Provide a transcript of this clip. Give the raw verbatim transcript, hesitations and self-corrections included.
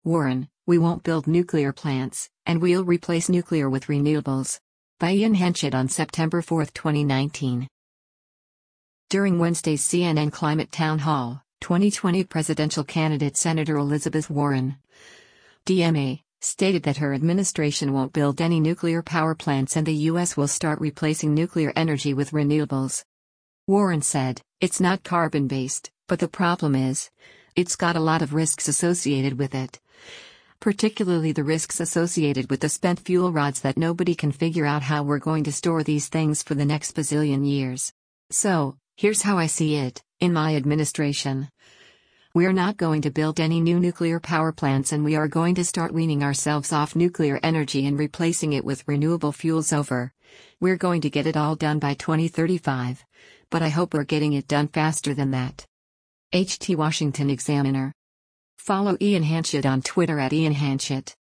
Warren, we won't build nuclear plants, and we'll replace nuclear with renewables. By Ian Henchett on September fourth, twenty nineteen. During Wednesday's C N N Climate Town Hall, twenty twenty presidential candidate Senator Elizabeth Warren, D M A, stated that her administration won't build any nuclear power plants and the U S will start replacing nuclear energy with renewables. Warren said, "It's not carbon-based, but the problem is, it's got a lot of risks associated with it. Particularly the risks associated with the spent fuel rods that nobody can figure out how we're going to store these things for the next bazillion years. So, here's how I see it, in my administration. We're not going to build any new nuclear power plants and we are going to start weaning ourselves off nuclear energy and replacing it with renewable fuels over. We're going to get it all done by twenty thirty-five. But I hope we're getting it done faster than that." H T Washington Examiner. Follow Ian Henchett on Twitter at Ian Henchett.